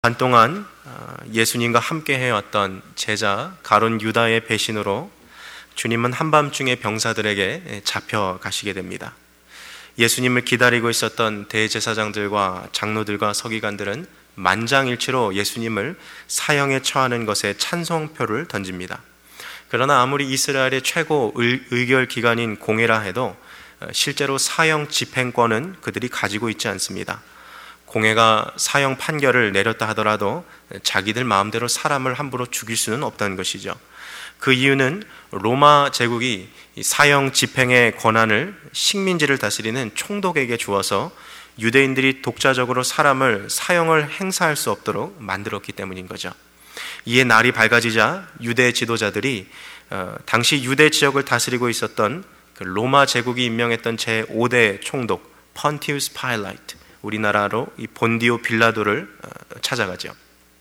한동안 예수님과 함께 해왔던 제자 가룟 유다의 배신으로 주님은 한밤중에 병사들에게 잡혀가시게 됩니다. 예수님을 기다리고 있었던 대제사장들과 장로들과 서기관들은 만장일치로 예수님을 사형에 처하는 것에 찬성표를 던집니다. 그러나 아무리 이스라엘의 최고 의결 기관인 공회라 해도 실제로 사형 집행권은 그들이 가지고 있지 않습니다. 공회가 사형 판결을 내렸다 하더라도 자기들 마음대로 사람을 함부로 죽일 수는 없다는 것이죠. 그 이유는 로마 제국이 사형 집행의 권한을 식민지를 다스리는 총독에게 주어서 유대인들이 독자적으로 사람을 사형을 행사할 수 없도록 만들었기 때문인 거죠. 이에 날이 밝아지자 유대 지도자들이 당시 유대 지역을 다스리고 있었던 그 로마 제국이 임명했던 제5대 총독 폰티우스 파일라이트, 우리나라로 이 본디오 빌라도를 찾아가죠.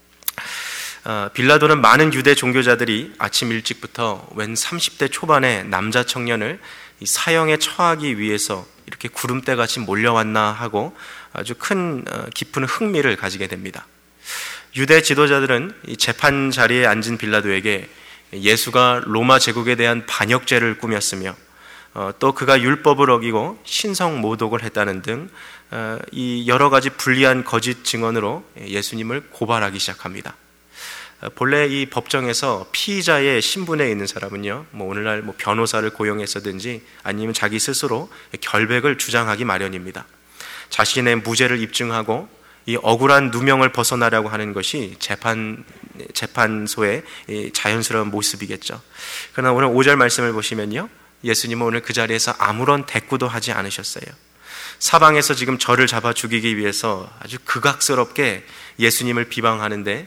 빌라도는 많은 유대 종교자들이 아침 일찍부터 웬 30대 초반의 남자 청년을 이 사형에 처하기 위해서 이렇게 구름대같이 몰려왔나 하고 아주 큰 깊은 흥미를 가지게 됩니다. 유대 지도자들은 이 재판 자리에 앉은 빌라도에게 예수가 로마 제국에 대한 반역죄를 꾸몄으며 또 그가 율법을 어기고 신성 모독을 했다는 등 이 여러 가지 불리한 거짓 증언으로 예수님을 고발하기 시작합니다. 본래 이 법정에서 피의자의 신분에 있는 사람은요, 오늘날 변호사를 고용했었든지 아니면 자기 스스로 결백을 주장하기 마련입니다. 자신의 무죄를 입증하고 이 억울한 누명을 벗어나려고 하는 것이 재판소의 자연스러운 모습이겠죠. 그러나 오늘 5절 말씀을 보시면요, 예수님은 오늘 그 자리에서 아무런 대꾸도 하지 않으셨어요. 사방에서 지금 저를 잡아 죽이기 위해서 아주 극악스럽게 예수님을 비방하는데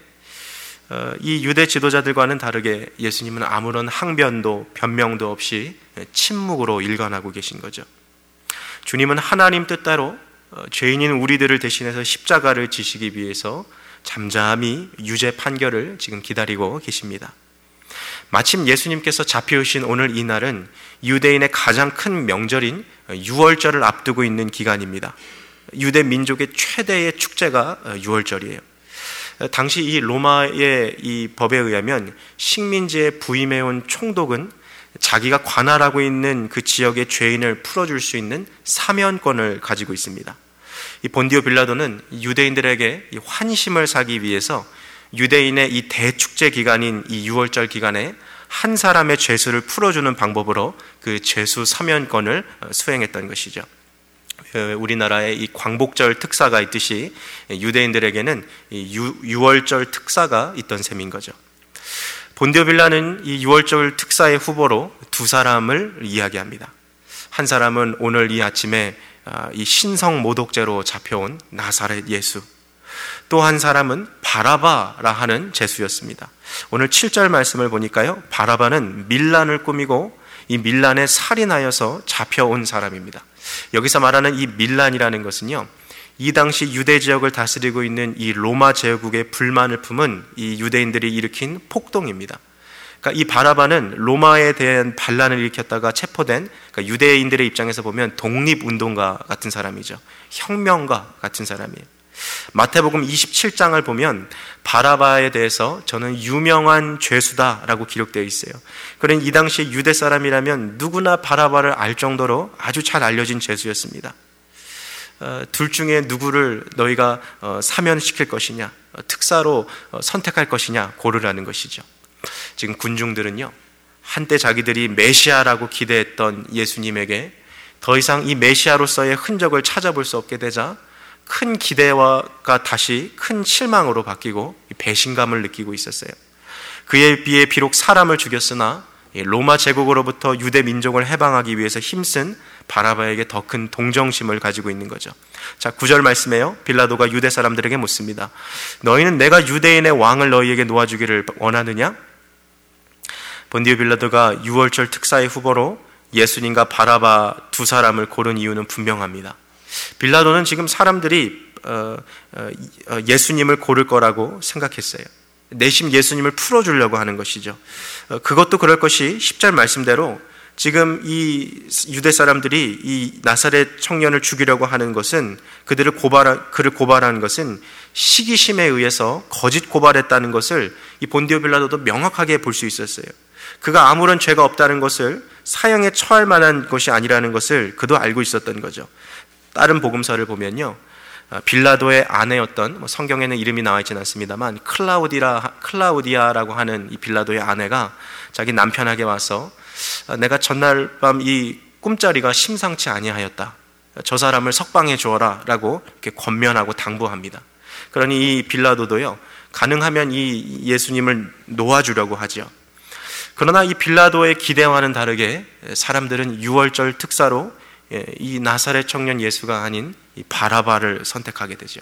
이 유대 지도자들과는 다르게 예수님은 아무런 항변도 변명도 없이 침묵으로 일관하고 계신 거죠. 주님은 하나님 뜻대로 죄인인 우리들을 대신해서 십자가를 지시기 위해서 잠잠히 유죄 판결을 지금 기다리고 계십니다. 마침 예수님께서 잡혀오신 오늘 이 날은 유대인의 가장 큰 명절인 유월절을 앞두고 있는 기간입니다. 유대 민족의 최대의 축제가 유월절이에요. 당시 이 로마의 이 법에 의하면 식민지에 부임해온 총독은 자기가 관할하고 있는 그 지역의 죄인을 풀어줄 수 있는 사면권을 가지고 있습니다. 이 본디오 빌라도는 유대인들에게 이 환심을 사기 위해서 유대인의 이 대축제 기간인 이 유월절 기간에 한 사람의 죄수를 풀어주는 방법으로 그 죄수 사면권을 수행했던 것이죠. 우리나라에 이 광복절 특사가 있듯이 유대인들에게는 이 유월절 특사가 있던 셈인 거죠. 본디오 빌라는 이 유월절 특사의 후보로 두 사람을 이야기합니다. 한 사람은 오늘 이 아침에 이 신성 모독죄로 잡혀온 나사렛 예수, 또 한 사람은 바라바라 하는 죄수였습니다. 오늘 7절 말씀을 보니까요, 바라바는 밀란을 꾸미고 이 밀란에 살인하여서 잡혀온 사람입니다. 여기서 말하는 이 밀란이라는 것은요, 이 당시 유대 지역을 다스리고 있는 이 로마 제국의 불만을 품은 이 유대인들이 일으킨 폭동입니다. 그러니까 이 바라바는 로마에 대한 반란을 일으켰다가 체포된, 그러니까 유대인들의 입장에서 보면 독립운동가 같은 사람이죠. 혁명가 같은 사람이에요. 마태복음 27장을 보면 바라바에 대해서 저는 유명한 죄수다라고 기록되어 있어요. 그러니 이 당시 유대 사람이라면 누구나 바라바를 알 정도로 아주 잘 알려진 죄수였습니다. 둘 중에 누구를 너희가 사면시킬 것이냐, 특사로 선택할 것이냐 고르라는 것이죠. 지금 군중들은요, 한때 자기들이 메시아라고 기대했던 예수님에게 더 이상 이 메시아로서의 흔적을 찾아볼 수 없게 되자 큰 기대가 다시 큰 실망으로 바뀌고 배신감을 느끼고 있었어요. 그에 비해 비록 사람을 죽였으나 로마 제국으로부터 유대 민족을 해방하기 위해서 힘쓴 바라바에게 더 큰 동정심을 가지고 있는 거죠. 자, 9절 말씀에요, 빌라도가 유대 사람들에게 묻습니다. 너희는 내가 유대인의 왕을 너희에게 놓아주기를 원하느냐? 본디오 빌라도가 유월절 특사의 후보로 예수님과 바라바 두 사람을 고른 이유는 분명합니다. 빌라도는 지금 사람들이 예수님을 고를 거라고 생각했어요. 내심 예수님을 풀어주려고 하는 것이죠. 그것도 그럴 것이 10절 말씀대로 지금 이 유대 사람들이 이 나사렛 청년을 죽이려고 하는 것은 그를 고발한 것은 시기심에 의해서 거짓 고발했다는 것을 이 본디오 빌라도도 명확하게 볼 수 있었어요. 그가 아무런 죄가 없다는 것을 사형에 처할 만한 것이 아니라는 것을 그도 알고 있었던 거죠. 다른 복음서를 보면요, 빌라도의 아내였던, 성경에는 이름이 나와 있지는 않습니다만 클라우디아라고 하는 이 빌라도의 아내가 자기 남편에게 와서 내가 전날 밤 이 꿈자리가 심상치 아니하였다, 저 사람을 석방해 주어라 라고 이렇게 권면하고 당부합니다. 그러니 이 빌라도도요, 가능하면 이 예수님을 놓아주려고 하죠. 그러나 이 빌라도의 기대와는 다르게 사람들은 유월절 특사로 이 나사렛 청년 예수가 아닌 이 바라바를 선택하게 되죠.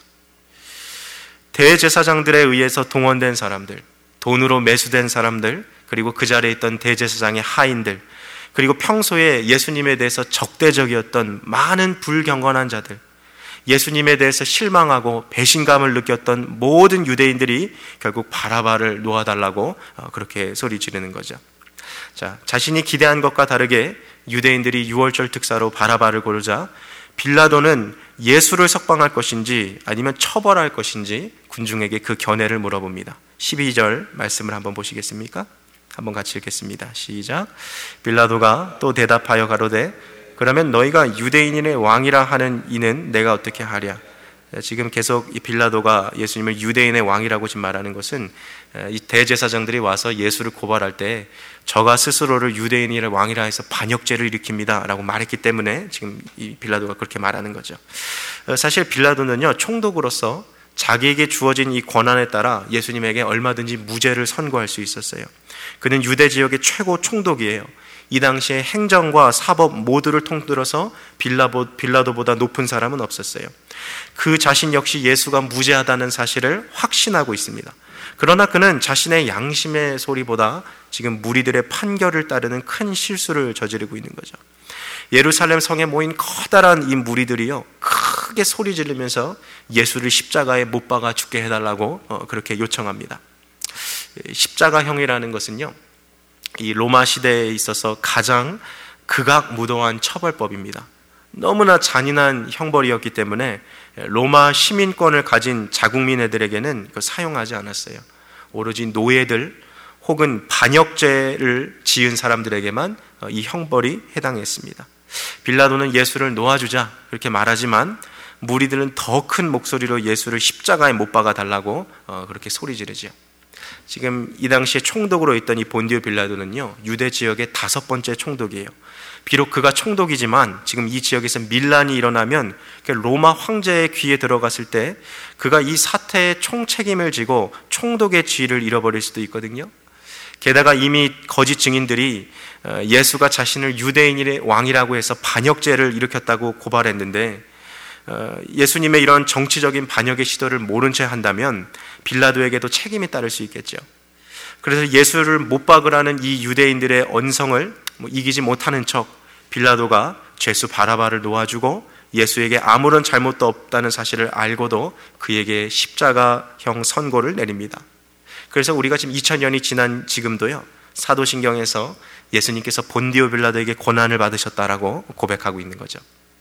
대제사장들에 의해서 동원된 사람들, 돈으로 매수된 사람들, 그리고 그 자리에 있던 대제사장의 하인들, 그리고 평소에 예수님에 대해서 적대적이었던 많은 불경건한 자들, 예수님에 대해서 실망하고 배신감을 느꼈던 모든 유대인들이 결국 바라바를 놓아달라고 그렇게 소리 지르는 거죠. 자, 자신이 기대한 것과 다르게 유대인들이 유월절 특사로 바라바를 고르자 빌라도는 예수를 석방할 것인지 아니면 처벌할 것인지 군중에게 그 견해를 물어봅니다. 12절 말씀을 한번 보시겠습니까? 한번 같이 읽겠습니다. 시작. 빌라도가 또 대답하여 가로되 그러면 너희가 유대인의 왕이라 하는 이는 내가 어떻게 하랴? 지금 계속 이 빌라도가 예수님을 유대인의 왕이라고 지금 말하는 것은 이 대제사장들이 와서 예수를 고발할 때 저가 스스로를 유대인의 왕이라 해서 반역죄를 일으킵니다 라고 말했기 때문에 지금 이 빌라도가 그렇게 말하는 거죠. 사실 빌라도는요, 총독으로서 자기에게 주어진 이 권한에 따라 예수님에게 얼마든지 무죄를 선고할 수 있었어요. 그는 유대 지역의 최고 총독이에요. 이 당시에 행정과 사법 모두를 통틀어서 빌라도보다 높은 사람은 없었어요. 그 자신 역시 예수가 무죄하다는 사실을 확신하고 있습니다. 그러나 그는 자신의 양심의 소리보다 지금 무리들의 판결을 따르는 큰 실수를 저지르고 있는 거죠. 예루살렘 성에 모인 커다란 이 무리들이요, 크게 소리 지르면서 예수를 십자가에 못 박아 죽게 해달라고 그렇게 요청합니다. 십자가형이라는 것은요, 이 로마 시대에 있어서 가장 극악무도한 처벌법입니다. 너무나 잔인한 형벌이었기 때문에 로마 시민권을 가진 자국민 애들에게는 사용하지 않았어요. 오로지 노예들 혹은 반역죄를 지은 사람들에게만 이 형벌이 해당했습니다. 빌라도는 예수를 놓아주자 그렇게 말하지만 무리들은 더 큰 목소리로 예수를 십자가에 못 박아 달라고 그렇게 소리 지르죠. 지금 이 당시에 총독으로 있던 이 본디오 빌라도는요, 유대 지역의 5번째 총독이에요. 비록 그가 총독이지만 지금 이 지역에서 밀란이 일어나면 로마 황제의 귀에 들어갔을 때 그가 이 사태의 총책임을 지고 총독의 지위를 잃어버릴 수도 있거든요. 게다가 이미 거짓 증인들이 예수가 자신을 유대인의 왕이라고 해서 반역죄를 일으켰다고 고발했는데, 예수님의 이런 정치적인 반역의 시도를 모른 채 한다면 빌라도에게도 책임이 따를 수 있겠죠. 그래서 예수를 못 박으라는 이 유대인들의 언성을 이기지 못하는 척 빌라도가 죄수 바라바를 놓아주고 예수에게 아무런 잘못도 없다는 사실을 알고도 그에게 십자가형 선고를 내립니다. 그래서 우리가 지금 2000년이 지난 지금도요, 사도신경에서 예수님께서 본디오 빌라도에게 고난을 받으셨다라고 고백하고 있는 거죠.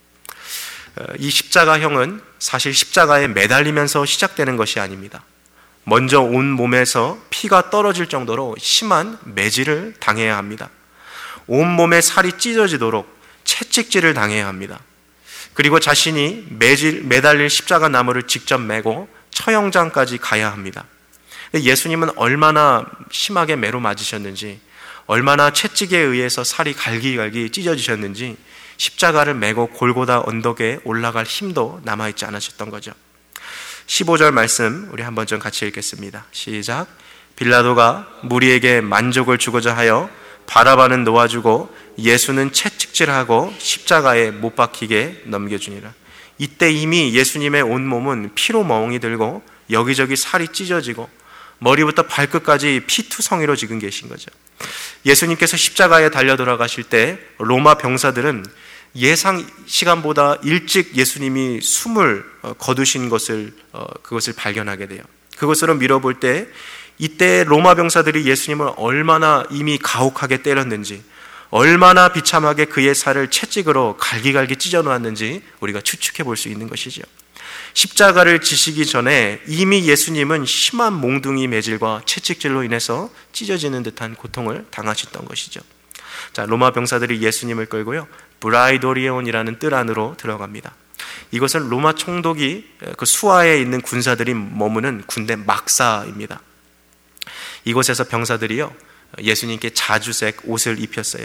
이 십자가형은 사실 십자가에 매달리면서 시작되는 것이 아닙니다. 먼저 온 몸에서 피가 떨어질 정도로 심한 매질을 당해야 합니다. 온 몸에 살이 찢어지도록 채찍질을 당해야 합니다. 그리고 자신이 매달릴 십자가 나무를 직접 메고 처형장까지 가야 합니다. 예수님은 얼마나 심하게 매로 맞으셨는지, 얼마나 채찍에 의해서 살이 갈기갈기 찢어지셨는지 십자가를 메고 골고다 언덕에 올라갈 힘도 남아있지 않으셨던 거죠. 15절 말씀 우리 한번 좀 같이 읽겠습니다. 시작. 빌라도가 무리에게 만족을 주고자 하여 바라바는 놓아주고 예수는 채찍질하고 십자가에 못 박히게 넘겨주니라. 이때 이미 예수님의 온몸은 피로 멍이 들고 여기저기 살이 찢어지고 머리부터 발끝까지 피투성이로 지금 계신 거죠. 예수님께서 십자가에 달려 돌아가실 때 로마 병사들은 예상 시간보다 일찍 예수님이 숨을 거두신 그것을 발견하게 돼요. 그것으로 밀어볼 때 이때 로마 병사들이 예수님을 얼마나 이미 가혹하게 때렸는지, 얼마나 비참하게 그의 살을 채찍으로 갈기갈기 찢어 놓았는지 우리가 추측해 볼 수 있는 것이죠. 십자가를 지시기 전에 이미 예수님은 심한 몽둥이 매질과 채찍질로 인해서 찢어지는 듯한 고통을 당하셨던 것이죠. 자, 로마 병사들이 예수님을 끌고요, 브라이도리온이라는 뜰 안으로 들어갑니다. 이것은 로마 총독이 그 수하에 있는 군사들이 머무는 군대 막사입니다. 이곳에서 병사들이요, 예수님께 자주색 옷을 입혔어요.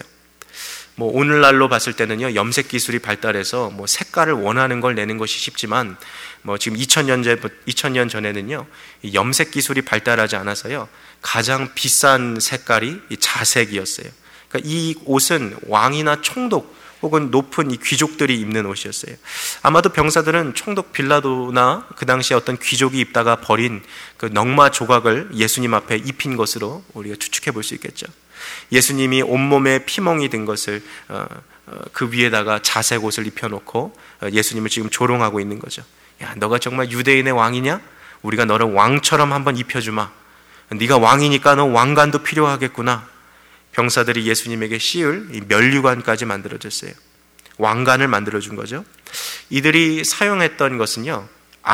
오늘날로 봤을 때는요, 염색 기술이 발달해서 색깔을 원하는 걸 내는 것이 쉽지만, 지금 2000년 전에는요, 이 염색 기술이 발달하지 않아서요, 가장 비싼 색깔이 이 자색이었어요. 그러니까 이 옷은 왕이나 총독 혹은 높은 이 귀족들이 입는 옷이었어요. 아마도 병사들은 총독 빌라도나 그 당시에 어떤 귀족이 입다가 버린 그 넝마 조각을 예수님 앞에 입힌 것으로 우리가 추측해 볼 수 있겠죠. 예수님이 온몸에 피멍이 든 것을 그 위에다가 자색 옷을 입혀놓고 예수님을 지금 조롱하고 있는 거죠. 야, 너가 정말 유대인의 왕이냐? 우리가 너를 왕처럼 한번 입혀주마. 네가 왕이니까 너 왕관도 필요하겠구나. 병사들이 예수님에게 씌울 이 면류관까지 만들어줬어요. 왕관을 만들어준 거죠. 이들이 사용했던 것은요,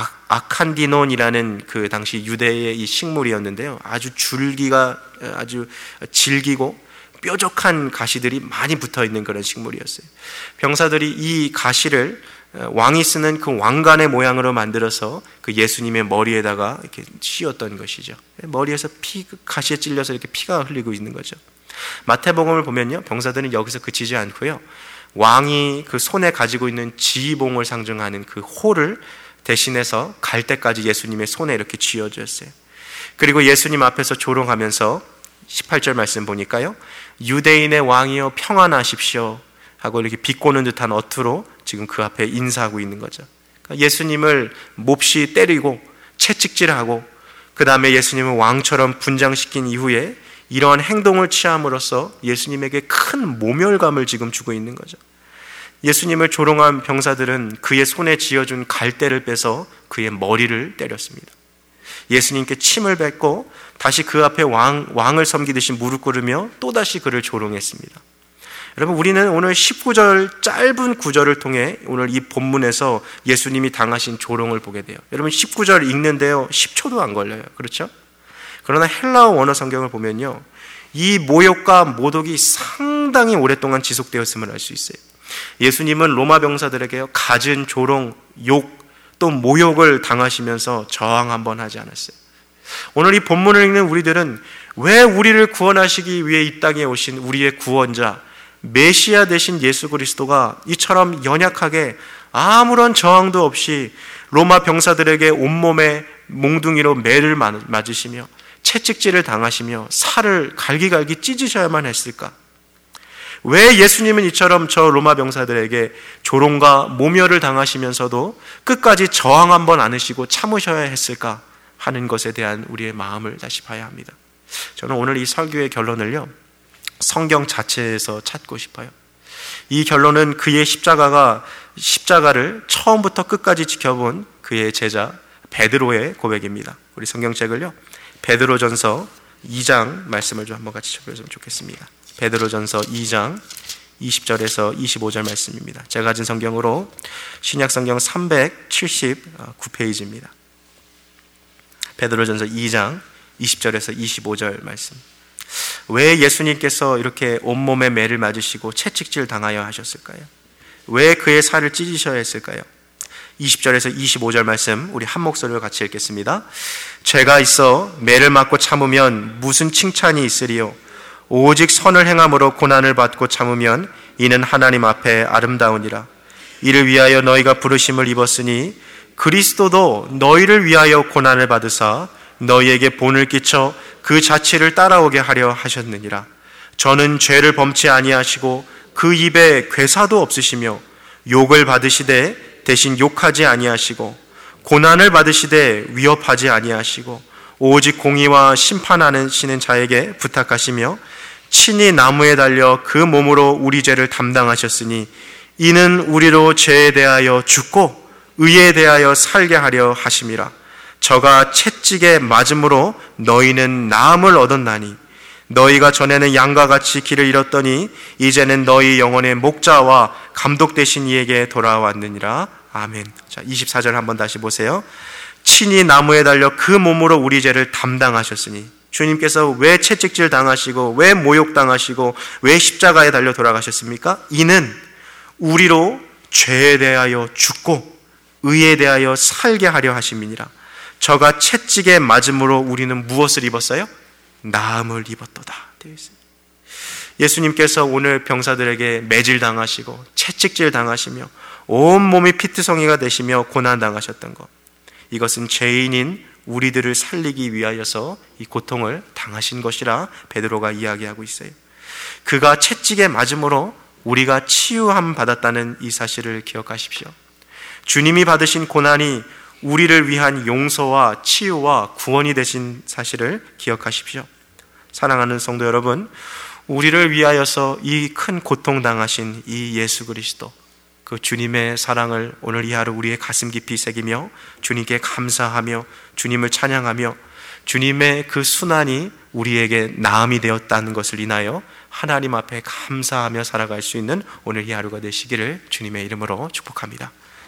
아칸디논이라는 그 당시 유대의 이 식물이었는데요, 아주 줄기가 아주 질기고 뾰족한 가시들이 많이 붙어 있는 그런 식물이었어요. 병사들이 이 가시를 왕이 쓰는 그 왕관의 모양으로 만들어서 그 예수님의 머리에다가 이렇게 씌웠던 것이죠. 머리에서 가시에 찔려서 이렇게 피가 흘리고 있는 거죠. 마태복음을 보면요, 병사들은 여기서 그치지 않고요, 왕이 그 손에 가지고 있는 지휘봉을 상징하는 그 호를 대신해서 갈 때까지 예수님의 손에 이렇게 쥐어주었어요. 그리고 예수님 앞에서 조롱하면서 18절 말씀 보니까요, 유대인의 왕이여 평안하십시오 하고 이렇게 비꼬는 듯한 어투로 지금 그 앞에 인사하고 있는 거죠. 그러니까 예수님을 몹시 때리고 채찍질하고 그 다음에 예수님을 왕처럼 분장시킨 이후에 이러한 행동을 취함으로써 예수님에게 큰 모멸감을 지금 주고 있는 거죠. 예수님을 조롱한 병사들은 그의 손에 쥐어준 갈대를 빼서 그의 머리를 때렸습니다. 예수님께 침을 뱉고 다시 그 앞에 왕을 섬기듯이 무릎 꿇으며 또다시 그를 조롱했습니다. 여러분, 우리는 오늘 19절 짧은 구절을 통해 오늘 이 본문에서 예수님이 당하신 조롱을 보게 돼요. 여러분, 19절 읽는데요, 10초도 안 걸려요. 그렇죠? 그러나 헬라어 원어 성경을 보면요, 이 모욕과 모독이 상당히 오랫동안 지속되었음을 알 수 있어요. 예수님은 로마 병사들에게 갖은 조롱, 욕, 또 모욕을 당하시면서 저항 한번 하지 않았어요. 오늘 이 본문을 읽는 우리들은 왜 우리를 구원하시기 위해 이 땅에 오신 우리의 구원자, 메시아 되신 예수 그리스도가 이처럼 연약하게 아무런 저항도 없이 로마 병사들에게 온몸에 몽둥이로 매를 맞으시며 채찍질을 당하시며 살을 갈기갈기 찢으셔야만 했을까? 왜 예수님은 이처럼 저 로마 병사들에게 조롱과 모멸을 당하시면서도 끝까지 저항 한번 안 하시고 참으셔야 했을까 하는 것에 대한 우리의 마음을 다시 봐야 합니다. 저는 오늘 이 설교의 결론을요, 성경 자체에서 찾고 싶어요. 이 결론은 그의 십자가를 처음부터 끝까지 지켜본 그의 제자 베드로의 고백입니다. 우리 성경책을요, 베드로전서 2장 말씀을 좀 한번 같이 펴보면 좋겠습니다. 베드로전서 2장 20절에서 25절 말씀입니다. 제가 가진 성경으로 신약성경 379페이지입니다. 베드로전서 2장 20절에서 25절 말씀. 왜 예수님께서 이렇게 온몸에 매를 맞으시고 채찍질 당하여 하셨을까요? 왜 그의 살을 찢으셔야 했을까요? 20절에서 25절 말씀 우리 한 목소리로 같이 읽겠습니다. 죄가 있어 매를 맞고 참으면 무슨 칭찬이 있으리요? 오직 선을 행함으로 고난을 받고 참으면 이는 하나님 앞에 아름다우니라. 이를 위하여 너희가 부르심을 입었으니 그리스도도 너희를 위하여 고난을 받으사 너희에게 본을 끼쳐 그 자취를 따라오게 하려 하셨느니라. 저는 죄를 범치 아니하시고 그 입에 괴사도 없으시며 욕을 받으시되 대신 욕하지 아니하시고 고난을 받으시되 위협하지 아니하시고 오직 공의와 심판하시는 자에게 부탁하시며 친히 나무에 달려 그 몸으로 우리 죄를 담당하셨으니 이는 우리로 죄에 대하여 죽고 의에 대하여 살게 하려 하심이라. 저가 채찍에 맞음으로 너희는 나음을 얻었나니 너희가 전에는 양과 같이 길을 잃었더니 이제는 너희 영혼의 목자와 감독 되신 이에게 돌아왔느니라. 아멘. 자, 24절 한번 다시 보세요. 친히 나무에 달려 그 몸으로 우리 죄를 담당하셨으니, 주님께서 왜 채찍질 당하시고 왜 모욕 당하시고 왜 십자가에 달려 돌아가셨습니까? 이는 우리로 죄에 대하여 죽고 의에 대하여 살게 하려 하심이니라. 저가 채찍에 맞음으로 우리는 무엇을 입었어요? 나음을 입었도다. 예수님께서 오늘 병사들에게 매질 당하시고 채찍질 당하시며 온몸이 피투성이가 되시며 고난 당하셨던 것, 이것은 죄인인 우리들을 살리기 위하여서 이 고통을 당하신 것이라 베드로가 이야기하고 있어요. 그가 채찍에 맞음으로 우리가 치유함 받았다는 이 사실을 기억하십시오. 주님이 받으신 고난이 우리를 위한 용서와 치유와 구원이 되신 사실을 기억하십시오. 사랑하는 성도 여러분, 우리를 위하여서 이 큰 고통 당하신 이 예수 그리스도, 그 주님의 사랑을 오늘 이 하루 우리의 가슴 깊이 새기며 주님께 감사하며 주님을 찬양하며 주님의 그 순환이 우리에게 나음이 되었다는 것을 인하여 하나님 앞에 감사하며 살아갈 수 있는 오늘 이 하루가 되시기를 주님의 이름으로 축복합니다.